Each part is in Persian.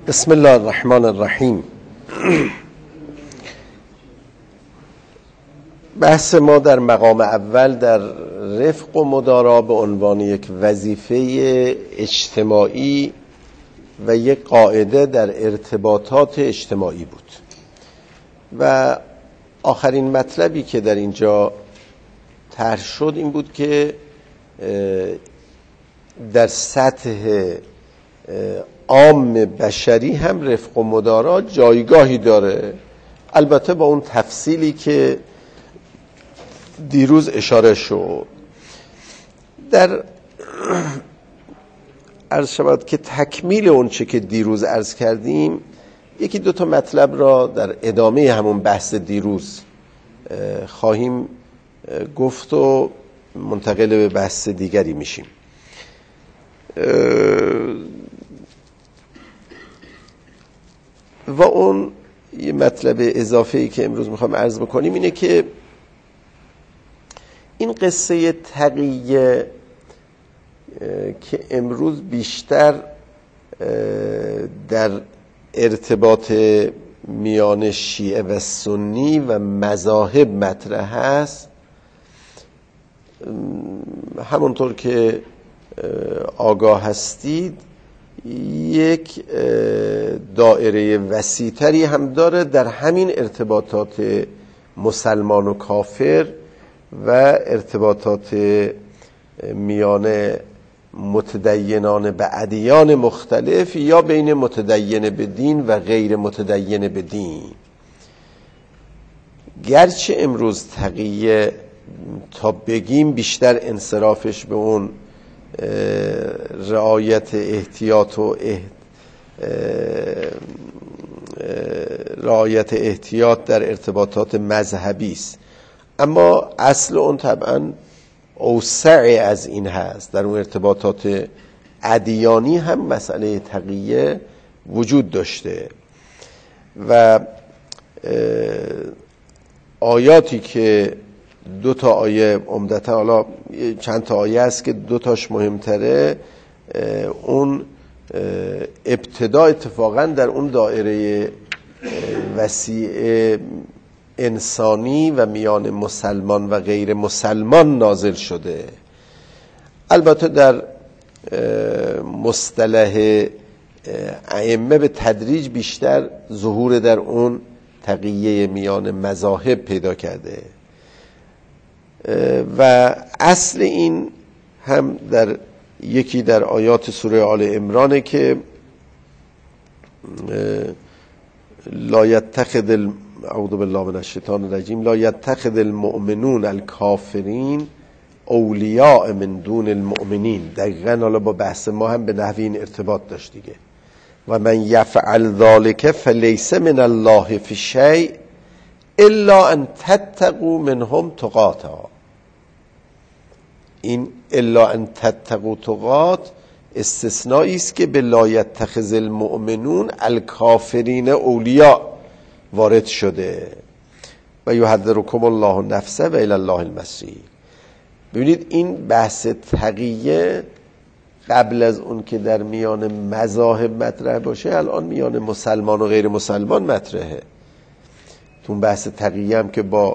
بسم الله الرحمن الرحیم. بحث ما در مقام اول در رفق و مدارا به عنوان یک وظیفه اجتماعی و یک قاعده در ارتباطات اجتماعی بود و آخرین مطلبی که در اینجا طرح شد این بود که در سطح عام بشری هم رفق و مدارا جایگاهی داره، البته با اون تفصیلی که دیروز اشاره شد. در عرض شود که تکمیل اون چه که دیروز عرض کردیم، یکی دو تا مطلب را در ادامه همون بحث دیروز خواهیم گفت و منتقل به بحث دیگری میشیم. و اون یه مطلب اضافه‌ای که امروز میخوام عرض بکنیم اینه که این قصه تقیه که امروز بیشتر در ارتباط میان شیعه و سنی و مذاهب مطرح هست، همونطور که آگاه هستید یک دایره وسیع‌تری هم داره در همین ارتباطات مسلمان و کافر و ارتباطات میان متدینان به ادیان مختلف یا بین متدین به دین و غیر متدین به دین. گرچه امروز تقیه تا بگیم بیشتر انصرافش به اون رعایت احتیاط و رعایت احتیاط در ارتباطات مذهبی است، اما اصل اون طبعا اوسع از این هست. در اون ارتباطات ادیانی هم مسئله تقیه وجود داشته و آیاتی که دو تا آیه عمدتا، حالا چند تا آیه است که دو تاش مهمتره، اون ابتدا اتفاقا در اون دایره وسیع انسانی و میان مسلمان و غیر مسلمان نازل شده. البته در مصطلح ائمه به تدریج بیشتر ظهور در اون تقیه میان مذاهب پیدا کرده و اصل این هم در یکی در آیات سوره آل عمرانه که لا یتخذ اعوذ بالله من الشیطان الرجیم لا یتخذ المؤمنون الکافرین اولیاء من دون المؤمنین. دقیقاً حالا با بحث ما هم به نحوی این ارتباط داشت دیگه. و من یفعل ذلک فلیس من الله فی شیء الا ان تتقوا منهم تقاتا. این الا ان تتقوا تقات استثنایی است که به لا یتخذ المؤمنون الکافرین اولیاء وارد شده و یحذرکم الله نفسه و الی الله المصیر. ببینید این بحث تقیه قبل از اون که در میان مذاهب مطرح باشه، الان میان مسلمان و غیر مسلمان مطرحه. تو بحث تقیه هم که با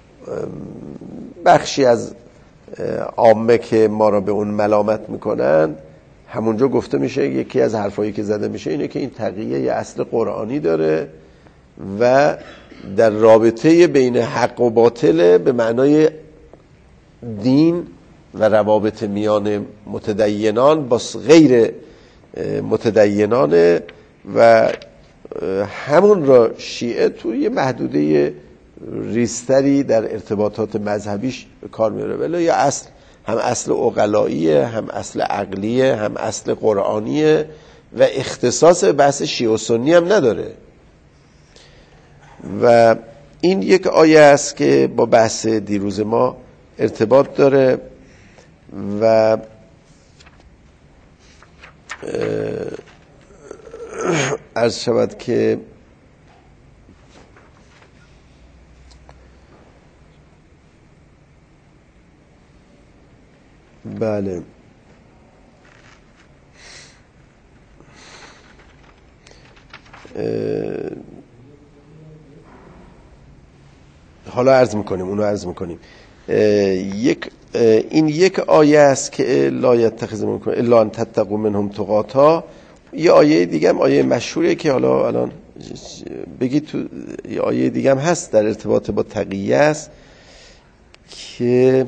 بخشی از عامه که ما را به اون ملامت میکنن، همونجا گفته میشه یکی از حرفایی که زده میشه اینه که این تقیه یه اصل قرآنی داره و در رابطه بین حق و باطل به معنای دین و روابط میان متدینان با غیر متدینان و همون را شیعه توی یه محدوده ریستری در ارتباطات مذهبیش به کار میاره، ولی یا اصل هم اصل عقلاییه، هم اصل عقلیه، هم اصل قرآنیه و اختصاص بحث شیعه و سنی هم نداره. و این یک آیه است که با بحث دیروز ما ارتباط داره و عرض شود که بله حالا عرض میکنیم این یک آیه است که لا یتخذ منکم الا ان تتقوا منهم تقاتا. یه آیه دیگه هم آیه مشهوره که حالا الان بگید تو یه آیه دیگه هم هست در ارتباط با تقیه است که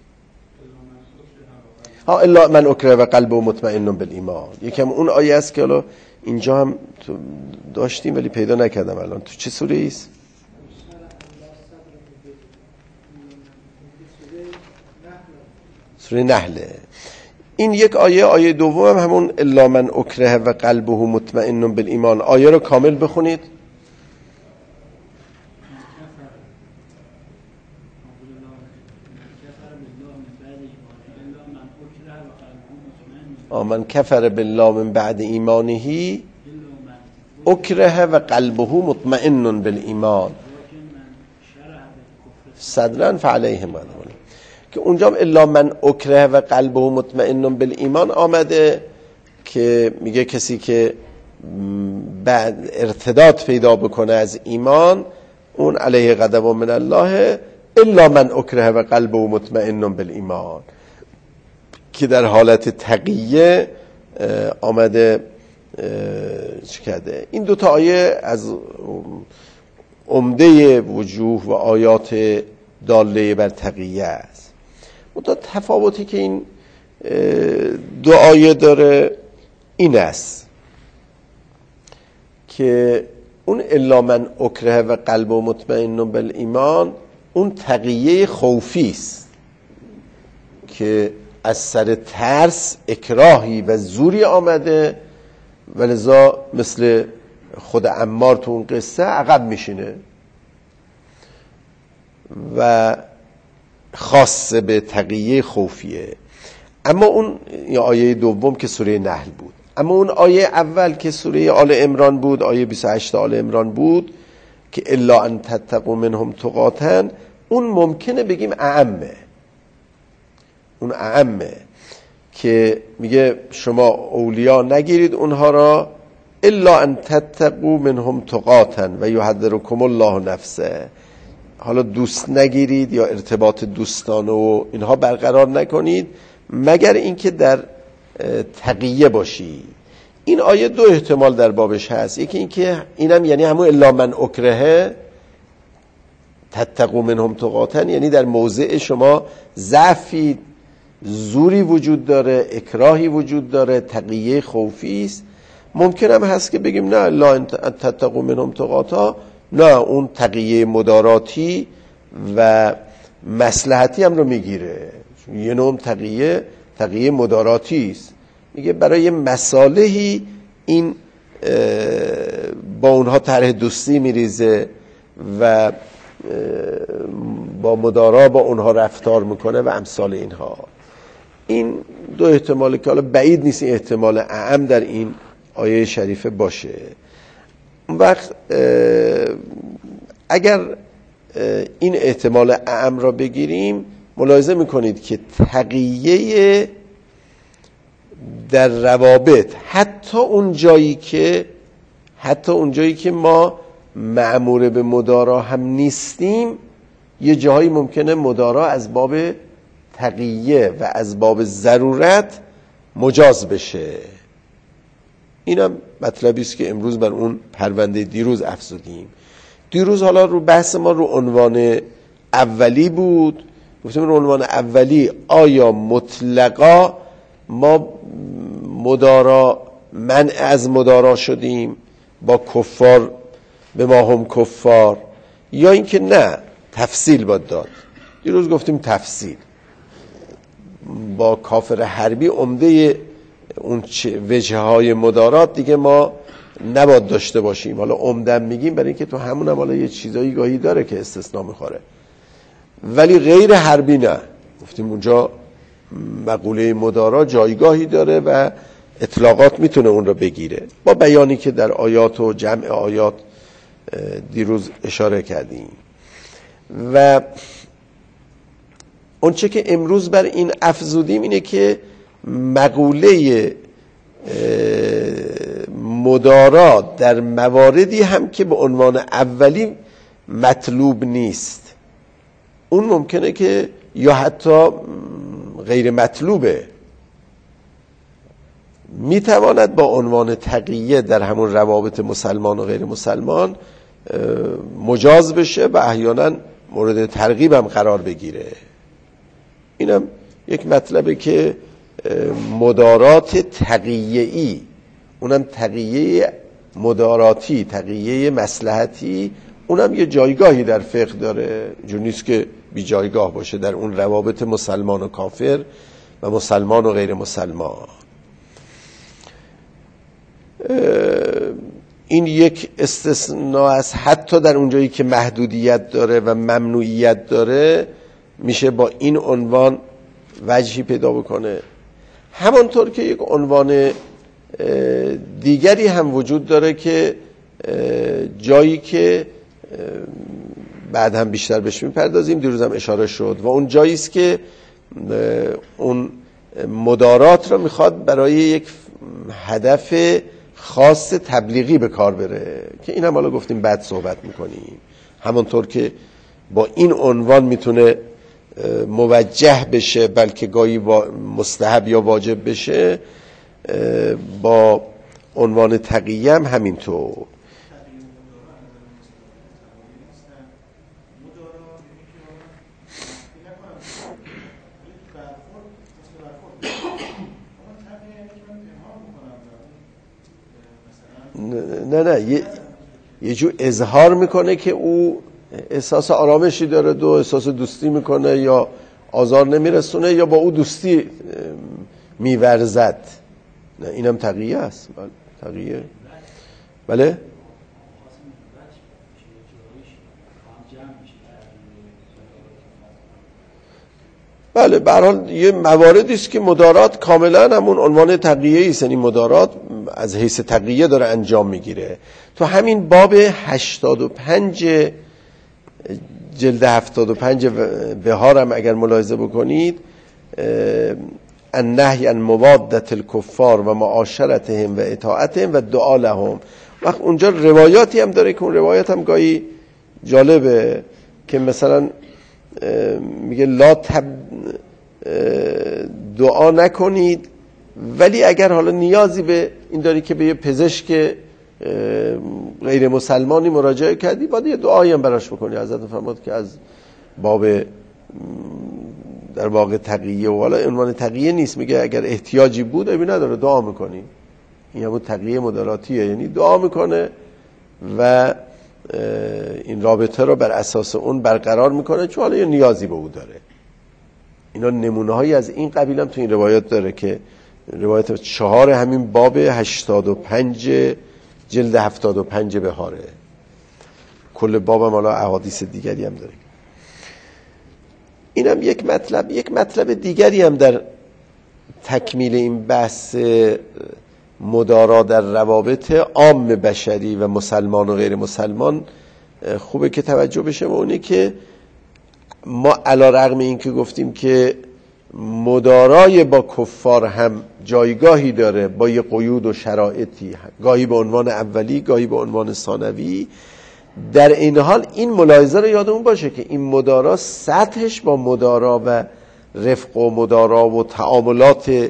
الا من اکره و قلبه مطمئن بالایمان. یکم اون آیه است که حالا اینجا هم داشتیم ولی پیدا نکردم الان. تو چه سوره ایست؟ سوره نحله. این یک آیه دوم هم همون الا من اکره و قلبه مطمئن بالایمان. آیه رو کامل بخونید. من کفر بالله من بعد ایمانه اکره و قلبه مطمئن بالایمان صدرا فعلیهم غضب. که اونجا الا من اکره و قلبه مطمئن بالایمان آمده که میگه کسی که بعد ارتداد پیدا بکنه از ایمان اون علیه غضب من الله الا من اکره و قلبه مطمئن بالایمان، که در حالت تقیه آمده چی کرده. این دوتا آیه از عمده وجوه و آیات داله بر تقیه است. اون تفاوتی که این دو آیه داره این است که اون الا من اکره و قلب و مطمئن بالایمان اون تقیه خوفی است که از سر ترس اکراهی و زوری آمده و لذا مثل خود عمار تو اون قصه عقب میشینه و خاص به تقیه خوفیه. اما اون آیه دوم که سوره نحل بود. اما اون آیه اول که سوره آل عمران بود، آیه 28 آل عمران بود که الا ان تتقوا منهم تقاتا، اون ممکنه بگیم اعمه. اون اعمه که میگه شما اولیا نگیرید اونها را الا ان تتقوا منهم تقاتا و یحذرکم الله نفسه. حالا دوست نگیرید یا ارتباط دوستانه و اینها برقرار نکنید مگر اینکه در تقیه باشی. این آیه دو احتمال در بابش هست. یکی اینکه اینم یعنی همون الا من اکره تتقوا منهم تقاتا، یعنی در موضع شما ضعفی، زوری وجود داره، اکراهی وجود داره، تقیه خوفی است. ممکن هم هست که بگیم نه لا تتقوا منهم تقاتا، نه اون تقیه مداراتی و مصلحتی هم رو میگیره. یه نوع تقیه مداراتی است، میگه برای مصالحی این با اونها طرح دوستی میریزه و با مدارا با اونها رفتار میکنه و امثال اینها. این دو احتماله که حالا بعید نیست این احتمال اعم در این آیه شریفه باشه. اون وقت اگر این احتمال اعم را بگیریم ملاحظه میکنید که تقیه در روابط حتی اون جایی که ما مأمور به مدارا هم نیستیم، یه جایی ممکنه مدارا از باب تقیه و از باب ضرورت مجاز بشه. اینم مطلبی است که امروز بر اون پرونده دیروز افزودیم. دیروز حالا رو بحث ما رو عنوان اولی بود. گفتیم رو عنوان اولی آیا مطلقا ما مدارا منع از مدارا شدیم با کفار به ما هم کفار، یا اینکه نه تفصیل باید داد. دیروز گفتیم تفصیل با کافر حربی عمده اون وجه های مدارات دیگه ما نباید داشته باشیم. حالا عمدن میگیم برای اینکه تو همون هم حالا یه چیزایی گاهی داره که استثناء میخوره، ولی غیر حربی نه. گفتیم اونجا مقوله مدارا جایگاهی داره و اطلاقات میتونه اون رو بگیره با بیانی که در آیات و جمع آیات دیروز اشاره کردیم. و اونچه که امروز بر این افزودیم اینه که مقوله مدارا در مواردی هم که به عنوان اولی مطلوب نیست، اون ممکنه که یا حتی غیر مطلوبه، میتواند با عنوان تقیه در همون روابط مسلمان و غیر مسلمان مجاز بشه و احیانا مورد ترغیب هم قرار بگیره. اینم یک مطلبه که مدارات تقیه‌ای، اونم تقیه مداراتی، تقیه مصلحتی، اونم یه جایگاهی در فقه داره، جور نیست که بی جایگاه باشه در اون روابط مسلمان و کافر و مسلمان و غیر مسلمان. این یک استثناء است، حتی در اونجایی که محدودیت داره و ممنوعیت داره میشه با این عنوان وجهی پیدا بکنه. همانطور که یک عنوان دیگری هم وجود داره که جایی که بعد هم بیشتر بهش میپردازیم، دیروز هم اشاره شد، و اون جایی است که اون مدارات رو میخواد برای یک هدف خاص تبلیغی به کار بره، که این هم حالا گفتیم بعد صحبت میکنیم. همانطور که با این عنوان میتونه موجه بشه، بلکه گاهی مستحب یا واجب بشه، با عنوان تقیه هم همینطور. نه یه جور اظهار میکنه که او احساس آرامشی داره، دو احساس دوستی میکنه یا آزار نمیرسونه یا با او دوستی میورزد. نه اینم تقیه است. تقیه بله. بله به هر حال یه مواردی است که مدارات کاملا همون عنوان تقیه است، یعنی مدارات از حیث تقیه داره انجام میگیره. تو همین باب 85 جلد 75 بهار هم اگر ملاحظه بکنید، النهی عن موادة الکفار و معاشرتهم و اطاعتهم و دعا لهم. وقت اونجا روایاتی هم داره که اون روایت هم گاهی جالبه، که مثلا میگه دعا نکنید، ولی اگر حالا نیازی به این داری که به یه پزشک غیر مسلمانی مراجعه کردی، باید یه دعایی هم براش بکنی. حضرت فرمود که از باب در واقع تقیه، و حالا عنوان تقیه نیست، میگه اگر احتیاجی بود ابی نداره دعا میکنی. این همون تقیه مداراتیه، یعنی دعا میکنه و این رابطه رو بر اساس اون برقرار میکنه، چون حالا یه نیازی به او داره. اینا نمونه هایی از این قبیل هم تو این روایات داره، که روایت 4 همین باب 85 جلد 75 بهاره. کل بابم حالا احادیث دیگری هم داره. اینم یک مطلب دیگری هم در تکمیل این بحث مدارا در روابط عام بشری و مسلمان و غیر مسلمان خوبه که توجه بشه، و اونه که ما علی رغم این که گفتیم که مدارای با کفار هم جایگاهی داره با یه قیود و شرایطی، گاهی به عنوان اولی گاهی به عنوان ثانوی، در این حال این ملاحظه رو یادمون باشه که این مدارا سطحش با مدارا و رفق و مدارا و تعاملات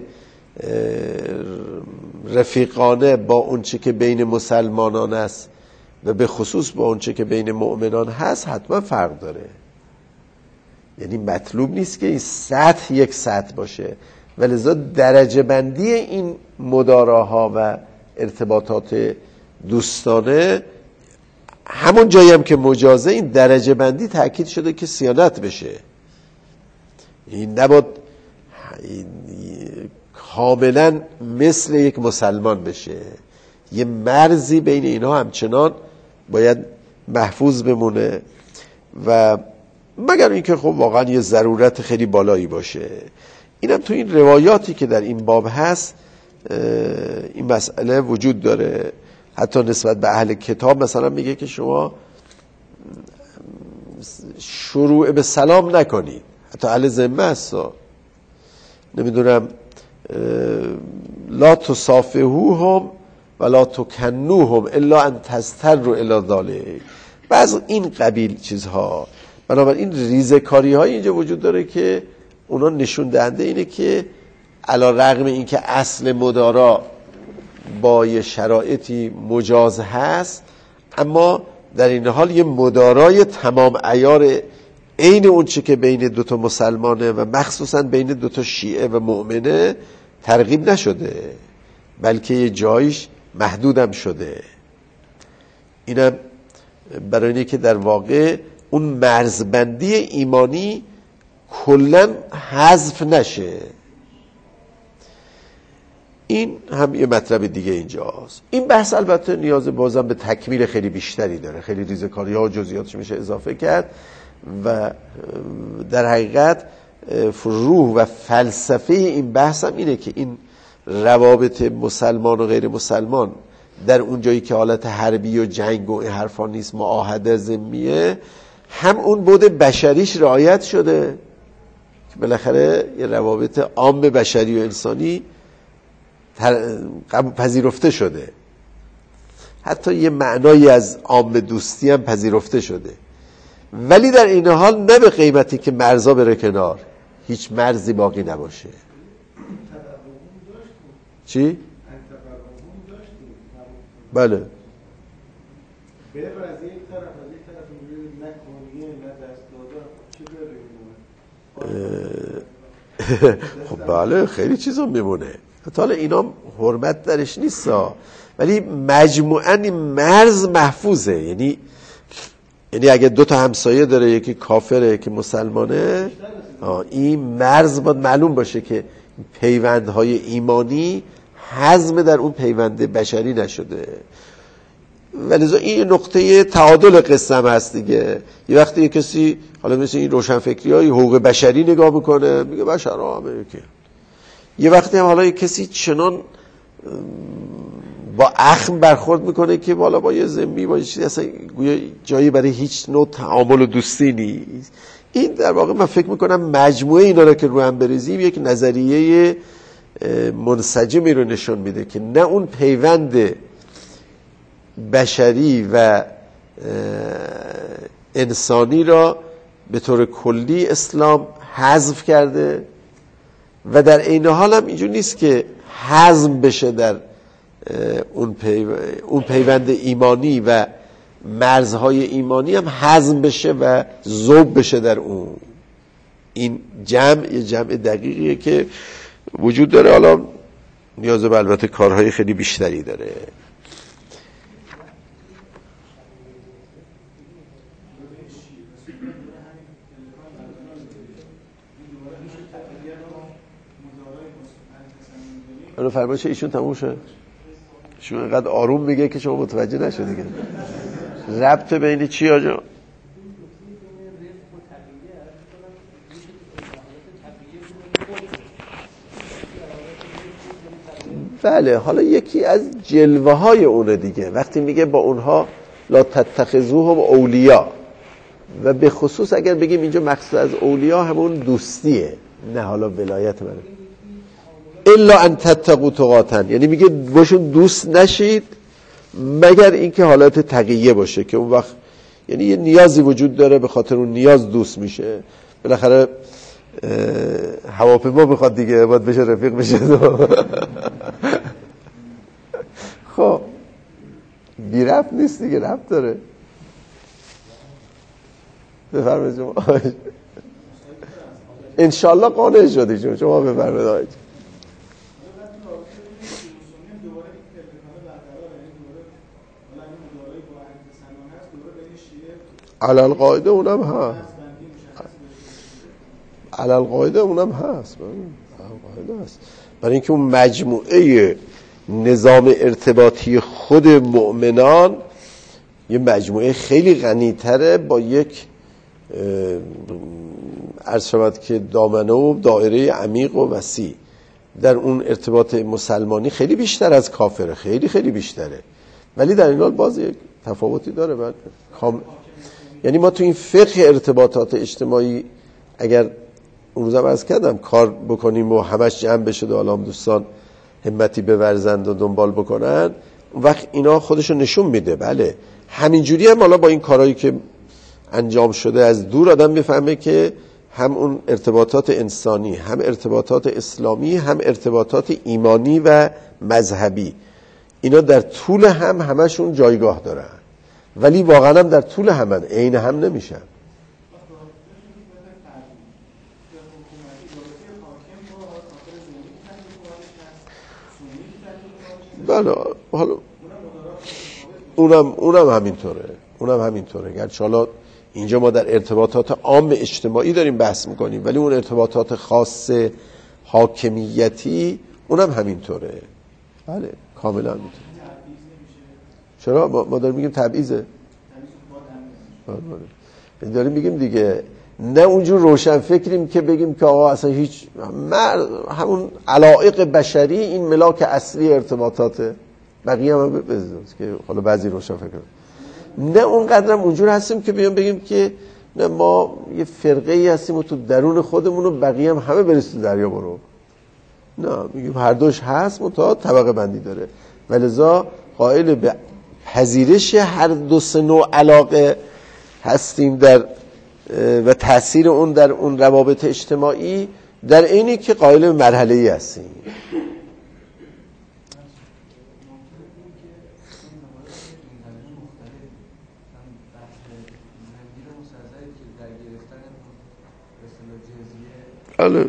رفیقانه با اونچه که بین مسلمانان است و به خصوص با اونچه که بین مؤمنان هست حتما فرق داره. یعنی مطلوب نیست که این سطح یک سطح باشه، ولذا درجه بندی این مداراها و ارتباطات دوستانه، همون جایی هم که مجازه، این درجه بندی تأکید شده که صیانت بشه. این نباید کاملا مثل یک مسلمان بشه، یه مرزی بین اینها همچنان باید محفوظ بمونه، و مگر اینکه خب واقعا یه ضرورت خیلی بالایی باشه. اینم تو این روایاتی که در این باب هست این مسئله وجود داره. حتی نسبت به اهل کتاب مثلا میگه که شما شروع به سلام نکنید، حتی اهل ذمه هست، نمیدونم لا تصافحوهم ولا تکنوهم الا ان تضطروا الی ذلک، بعض این قبیل چیزها. بنابراین ریزکاری های اینجا وجود داره که اونا نشون دهنده اینه که علی رغم این که اصل مدارا با یه شرایطی مجاز هست، اما در این حال یه مدارای تمام عیار عین اون چه که بین دوتا مسلمانه و مخصوصا بین دوتا شیعه و مؤمنه ترغیب نشده، بلکه یه جایش محدودم شده. اینم برای اینه که در واقع اون مرزبندی ایمانی کلن حذف نشه. این هم یه مطلب دیگه اینجاست. این بحث البته نیاز بازم به تکمیل خیلی بیشتری داره، خیلی ریزکاری ها و جزئیاتش میشه اضافه کرد و در حقیقت روح و فلسفه این بحث هم اینه که این روابط مسلمان و غیر مسلمان در اون جایی که حالت حربی و جنگ و این حرفا نیست، معاهده ضمنیه، هم اون بود بشریش رعایت شده که بالاخره یه روابط عام بشری و انسانی پذیرفته شده، حتی یه معنایی از عام دوستی هم پذیرفته شده، ولی در این حال نه به قیمتی که مرزا بره کنار، هیچ مرزی باقی نباشه. چی؟ بله. خب بله خیلی چیزا میمونه، حالا اینا حرمت درش نیستا، ولی مجموعاً این مرز محفوظه. یعنی اگه دو تا همسایه داره، یکی کافره یکی مسلمانه، این مرز باید معلوم باشه که پیوندهای ایمانی حزم در اون پیوند بشری نشده. ولذا این نقطه تعادل قسم هست دیگه. یه وقتی یه کسی حالا مثل این روشنفکری های حقوق بشری نگاه میکنه، میگه بشر آمریکا. یه وقتی هم حالا یه کسی چنان با اخم برخورد میکنه که والا با یه ذمی با یه چیزی اصلا جایی برای هیچ نوع تعامل و دوستی نیست. این در واقع من فکر میکنم مجموعه اینا رو که رو هم بریزیم یک نظریه منسجمی رو نشون میده که نه اون پیوند بشری و انسانی را به طور کلی اسلام حذف کرده و در عین حال هم اینجور نیست که حزم بشه در اون پیوند ایمانی و مرزهای ایمانی هم حزم بشه و ذوب بشه در اون. این یه جمع دقیقیه که وجود داره، حالا نیاز به البته کارهای خیلی بیشتری داره. حالا فرمایش ایشون تموم شد؟ شما اینقدر آروم میگه که شما متوجه نشدید که ربط بین چی آجا؟ بله، حالا یکی از جلوه های اونه دیگه، وقتی میگه با اونها لا تتخذوهم اولیاء، و به خصوص اگر بگیم اینجا مقصود از اولیاء همون دوستیه، نه حالا ولایت منه، الا ان تتقوا تقاتا، یعنی میگه باشون دوست نشید مگر اینکه حالت تقیه باشه که اون وقت یعنی یه نیازی وجود داره، به خاطر اون نیاز دوست میشه. بالاخره هواپیما بخواد دیگه باید بشه رفیق بشه. خب بی ربط نیست دیگه، ربط داره. بفرمایید شما. انشالله قانع شدی شما بفرمایید. علل قاعده اونم هست برای اینکه اون مجموعه نظام ارتباطی خود مؤمنان یه مجموعه خیلی غنی‌تره با یک عرض شود که دامنه و دایره عمیق و وسیع. در اون ارتباط مسلمانی خیلی بیشتر از کافره، خیلی خیلی بیشتره، ولی در این حال باز یک تفاوتی داره. یعنی ما تو این فقه ارتباطات اجتماعی اگر اون روزم عرض کردم کار بکنیم و همش جمع بشه و حالا دوستان همتی بورزند و دنبال بکنن، اون وقت اینا خودشو نشون میده. بله همینجوری هم حالا با این کارهایی که انجام شده از دور آدم میفهمه که هم اون ارتباطات انسانی، هم ارتباطات اسلامی، هم ارتباطات ایمانی و مذهبی، اینا در طول هم همشون جایگاه دارن، ولی واقعا هم در طول همن، عین هم نمیشن. بله حالا اونم همینطوره. گرچه حالا اینجا ما در ارتباطات عام اجتماعی داریم بحث میکنیم، ولی اون ارتباطات خاص حاکمیتی اونم همینطوره. بله کاملا همینطوره. چرا ما داریم میگیم تبعیضه؟ داریم میگیم دیگه، نه اونجور روشن فکریم که بگیم که آقا اصلا هیچ همون علایق بشری این ملاک اصلی ارتباطاته، بقیه هم بزنید که حالا بعضی روشن فکر نه اونقدرم اونجور هستیم که بگیم که نه ما یه فرقه ای هستیم و تو درون خودمون و بقیه هم همه بریز تو دریا برو. نه میگیم هر دوش هست منتها طبقه بندی داره، ولذا قائل به پذیرش هر دو سه نوع علاقه هستیم در و تأثیر اون در اون روابط اجتماعی، در اینی که قائل به مرحله‌ای هستیم. بله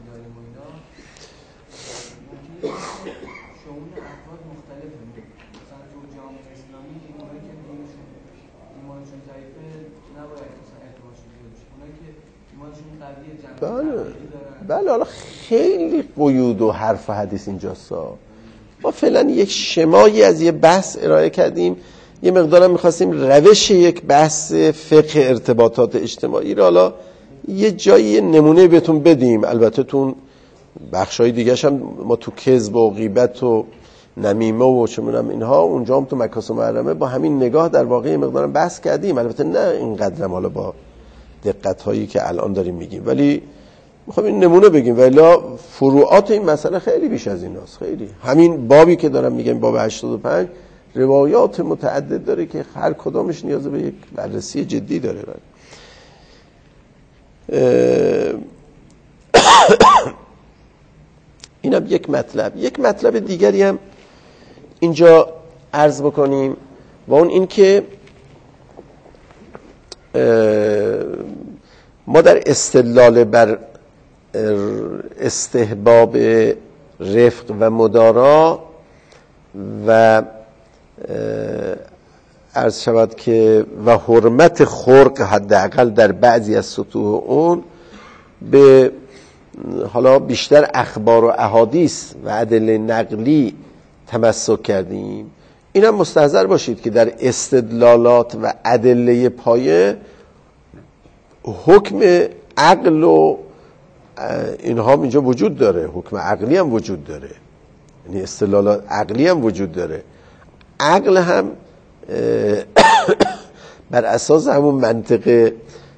بله حالا خیلی قیود و حرف و حدیث اینجاست. ما فعلا یک شمایی از یه بحث ارائه کردیم، یه مقدارم میخواستیم روش یک بحث فقه ارتباطات اجتماعی رو حالا یه جایی نمونه بهتون بدیم. البته تو بخشای دیگه‌ش هم ما تو کذب و غیبت و نمیمه و چه می‌دونم اینها اونجا هم تو مکاسب محرمه با همین نگاه در واقع مقدارم بحث کردیم، البته نه اینقدرم حالا با دقت هایی که الان داریم میگیم، ولی میخوام این نمونه بگیم. ولی فروعات این مسئله خیلی بیش از ایناست. خیلی همین بابی که دارم میگم باب 85 روایات متعدد داره که هر کدامش نیاز به یک بررسی جدی داره. اینم یک مطلب دیگری هم اینجا عرض بکنیم و اون این که ما در استدلال بر استحباب رفق و مدارا و عرض شود که و حرمت خرق حداقل در بعضی از سطوح اون به حالا بیشتر اخبار و احادیث و ادله نقلی تمسک کردیم. اینم مستحضر باشید که در استدلالات و ادله پایه حکم عقل و اینها اینجا وجود داره، حکم عقلی هم وجود داره، یعنی استدلالات عقلی هم وجود داره. عقل هم بر اساس همون منطق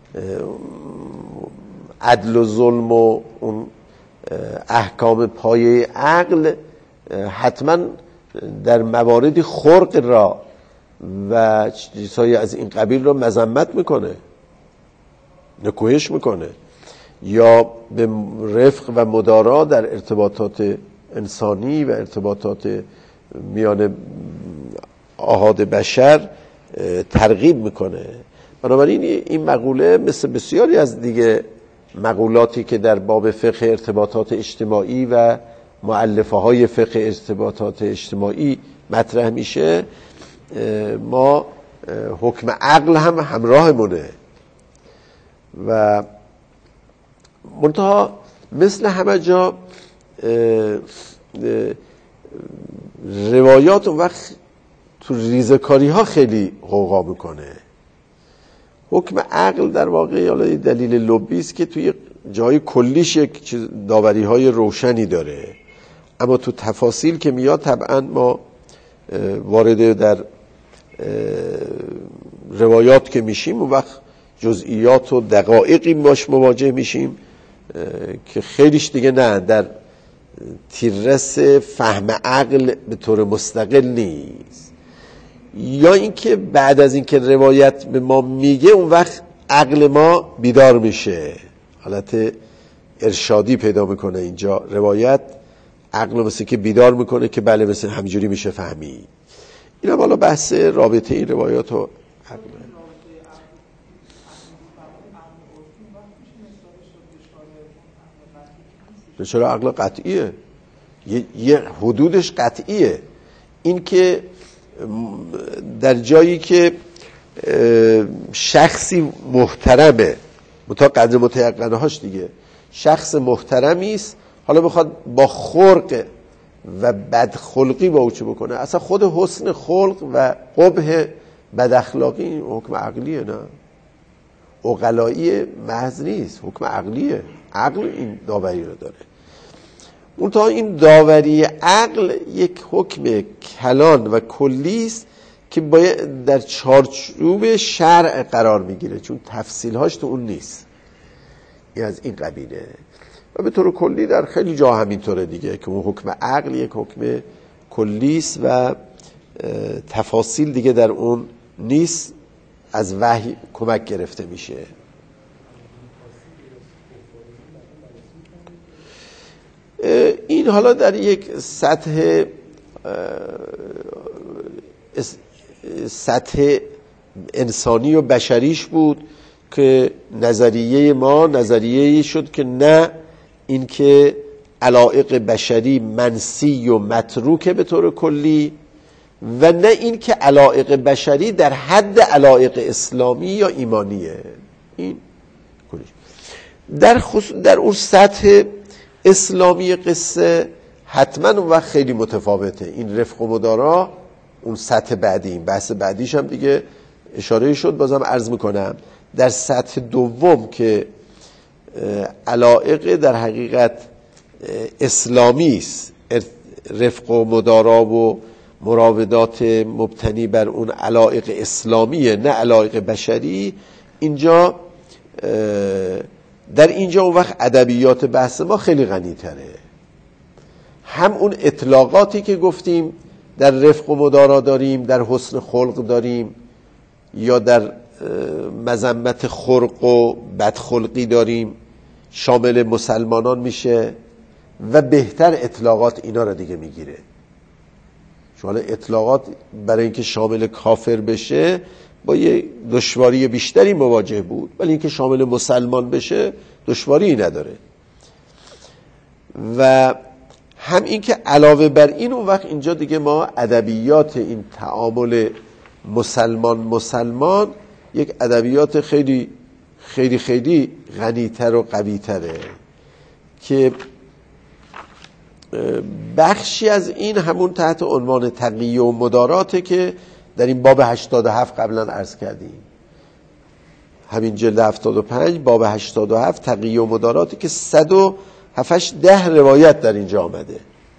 عدل و ظلم و اون احکام پایه عقل حتما در مواردی خرق را و چیزهای از این قبیل را مذمت میکنه، نکوهش میکنه، یا به رفق و مدارا در ارتباطات انسانی و ارتباطات میان آحاد بشر ترغیب میکنه. بنابراین این مقوله مثل بسیاری از دیگه مقولاتی که در باب فقه ارتباطات اجتماعی و مؤلفه های فقه ارتباطات اجتماعی مطرح میشه، ما حکم عقل هم همراهمونه و منتها مثل همه جا روایات اون وقت تو ریزکاری ها خیلی غوغا میکنه. حکم عقل در واقع حالا دلیل لبی است که توی جای کلیش یک داوری های روشنی داره، اما تو تفاصیل که میاد طبعا ما وارد در روایات که میشیم و وقت جزئیات و دقایقی باش مواجه میشیم که خیلیش دیگه نه در تیررس فهم عقل به طور مستقل نیست، یا اینکه بعد از اینکه روایت به ما میگه اون وقت عقل ما بیدار میشه، حالت ارشادی پیدا میکنه. اینجا روایت عقل مثل که بیدار میکنه که بله مثل همینجوری میشه فهمید. این هم حالا بحث رابطه این روایات و عقل. چرا عقل قطعیه، یه حدودش قطعیه. این که در جایی که شخصی محترمه، متا قدر متیقنه هاش دیگه، شخص محترمی است، حالا بخواد با خرق و بدخلقی با او چه بکنه، اصلا خود حسن خلق و قبح بد اخلاقی این حکم عقلیه، نه عقلایی محض نیست، حکم عقلیه. عقل این داوری رو داره. منتها این داوری عقل یک حکم کلان و کلی است که باید در چارچوب شرع قرار میگیره، چون تفصیلهاش تو اون نیست. این از این قبیله. و به طور کلی در خیلی جا همینطوره دیگه، که اون حکم عقل یک حکم کلی است و تفاصیل دیگه در اون نیست، از وحی کمک گرفته میشه. این حالا در یک سطح انسانی و بشریش بود که نظریه ما نظریه‌ای شد که نه اینکه علایق بشری منسی و متروکه به طور کلی، و نه اینکه علایق بشری در حد علایق اسلامی یا ایمانیه. این کلیش در اون سطح اسلامی قصه حتما اون وقت خیلی متفاوته. این رفق و مدارا اون سطح بعدی، این بحث بعدیش هم دیگه اشاره شد، بازم عرض میکنم در سطح دوم که علایق در حقیقت اسلامی است، رفق و مدارا و مراودات مبتنی بر اون علایق اسلامیه نه علایق بشری. اینجا در اینجا اون وقت ادبیات بحث ما خیلی غنی تره. هم اون اطلاقاتی که گفتیم در رفق و مدارا داریم، در حسن خلق داریم، یا در مذمت خرق و بدخلقی داریم، شامل مسلمانان میشه و بهتر اطلاقات اینا رو دیگه میگیره. شما اطلاقات برای اینکه شامل کافر بشه با یه دشواری بیشتری مواجه بود، ولی اینکه شامل مسلمان بشه دشواری نداره. و هم اینکه علاوه بر این اون وقت اینجا دیگه ما ادبیات این تعامل مسلمان یک ادبیات خیلی خیلی خیلی غنی‌تر و قوی‌تره که بخشی از این همون تحت عنوان تقیه و مداراته که در این باب 87 قبلا عرض کردیم. همین جلد 75 باب 87 تقیه و مداراته که 107-10 روایت در اینجا آمده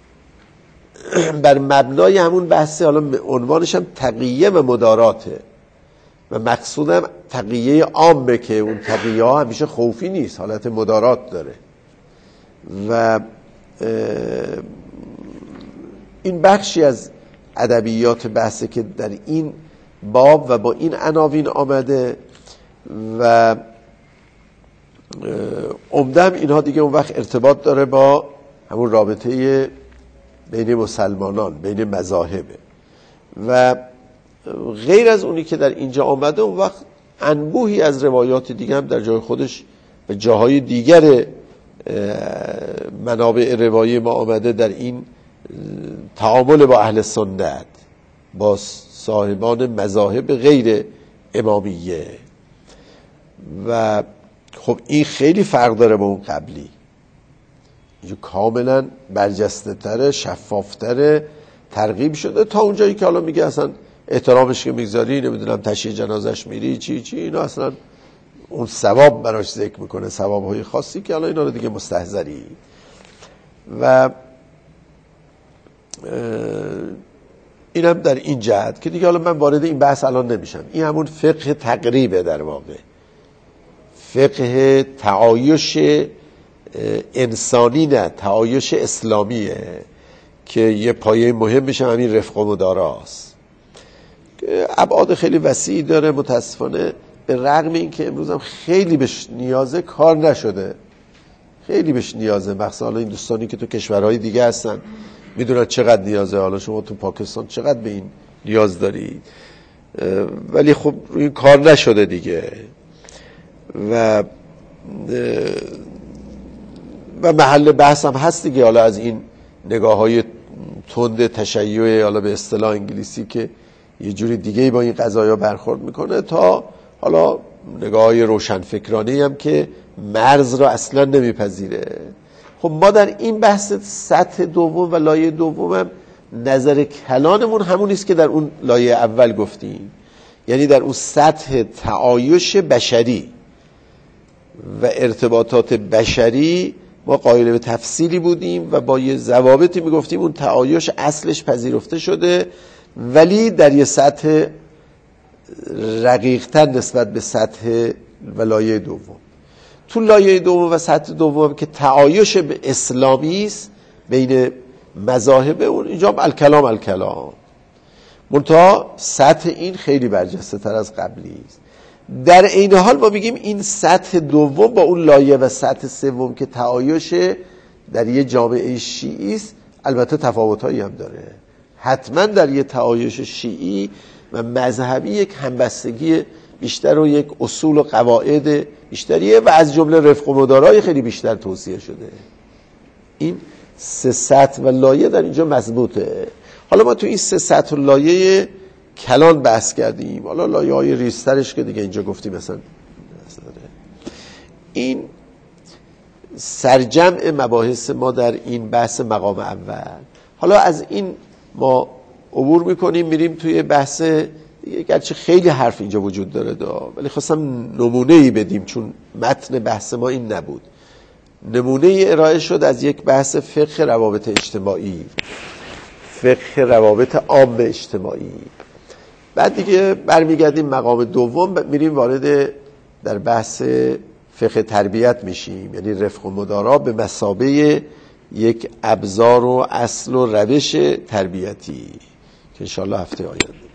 بر مبنای همون بحثه. حالا عنوانش هم تقیه و مداراته و مقصودم تقیه عامه که اون تقیه ها همیشه خوفی نیست، حالت مدارات داره. و این بخشی از ادبیات بحثه که در این باب و با این عناوین آمده و عمدم اینها دیگه اون وقت ارتباط داره با همون رابطه بین مسلمانان، بین مذاهبه و غیر از اونی که در اینجا آمده. اون وقت انبوهی از روایات دیگه هم در جای خودش و جاهای دیگر منابع روایی ما آمده در این تعامل با اهل سنت، با صاحبان مذاهب غیر امامیه. و خب این خیلی فرق داره با اون قبلی، اینجا کاملا برجسته تره، شفاف تره، ترغیب شده تا اونجایی که حالا میگه اصلا احترامش که میگذاری، نمیدونم تشییع جنازش میری چی اینا اصلا اون ثواب براش ذکر میکنه، ثوابهای خاصی که حالا اینا رو دیگه مستحضری. و اینم در این جهت که دیگه حالا من وارد این بحث الان نمیشم. این همون فقه تقریبه، در واقع فقه تعایش انسانی نه، تعایش اسلامیه که یه پایه مهمش همین رفق و مداراست. ابعاد خیلی وسیعی داره. متاسفانه به رغم این که امروز هم خیلی بهش نیازه، کار نشده. خیلی بهش نیازه، مخصوصا حالا این دوستانی که تو کشورهای دیگه هستن میدونن چقدر نیازه. حالا شما تو پاکستان چقدر به این نیاز دارید، ولی خب روی این کار نشده دیگه. و محل بحث هم هست دیگه، حالا از این نگاه های تند تشیع، حالا به اصطلاح انگلیسی، که یه جوری دیگه با این قضایا برخورد میکنه، تا حالا نگاه های روشنفکرانه هم که مرز رو اصلا نمیپذیره. خب ما در این بحث سطح دوم و لایه دوم هم نظر کلانمون همونیست که در اون لایه اول گفتیم، یعنی در اون سطح تعایش بشری و ارتباطات بشری ما قائل به تفصیلی بودیم و با یه ضوابطی میگفتیم اون تعایش اصلش پذیرفته شده، ولی در یه سطح رقیق‌تر نسبت به سطح و لایه دوم. تو لایه دوم و سطح دوم که تعایش به اسلامی است بین مذاهب، اون اینجا الکلام منتها سطح این خیلی برجسته تر از قبلی است. در این حال ما بگیم این سطح دوم با اون لایه و سطح سوم که تعایش در یه جامعه شیعی است، البته تفاوتایی هم داره. حتما در یه تعایش شیعی و مذهبی یک همبستگی بیشتر و یک اصول و قواعد بیشتریه و از جمله رفق و مدارای خیلی بیشتر توصیه شده. این سه سطح و لایه در اینجا مضبوطه. حالا ما تو این سه سطح و لایه کلان بحث کردیم، حالا لایه های ریزترش که دیگه اینجا گفتیم مثلا این سرجمع مباحث ما در این بحث مقام اول. حالا از این ما عبور میکنیم میریم توی بحث، گرچه خیلی حرف اینجا وجود داره ولی خواستم نمونه‌ای بدیم چون متن بحث ما این نبود. نمونه ارائه شد از یک بحث فقه روابط اجتماعی، فقه روابط عام اجتماعی. بعد دیگه برمیگردیم مقام دوم، میریم وارد در بحث فقه تربیت میشیم، یعنی رفق و مدارا به مثابه یک ابزار و اصل و روش تربیتی که انشاءالله هفته آینده